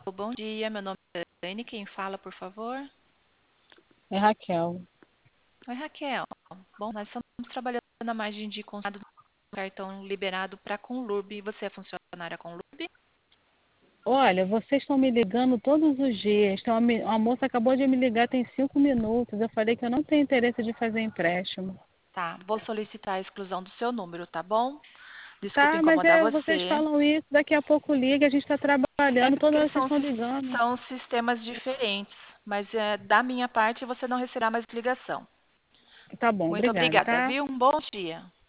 bom dia. Meu nome é Dani. Quem fala, por favor? É Raquel. Oi, Raquel. Bom, nós estamos trabalhando na margem de consumo do cartão liberado para a Conlurb. Você é funcionária Conlurb? Olha, vocês estão me ligando todos os dias. Então, uma moça acabou de me ligar tem 5 minutos. Eu falei que eu não tenho interesse de fazer empréstimo. Tá, vou solicitar a exclusão do seu número, tá bom? Desculpe Tá, mas incomodar vocês você. falam isso, daqui a pouco liga, a gente está É trabalhando, toda porque hora vocês estão ligando. são sistemas diferentes, mas da minha parte você não receberá mais ligação. Tá bom, Muito obrigada, obrigada, tá? viu? Um bom dia.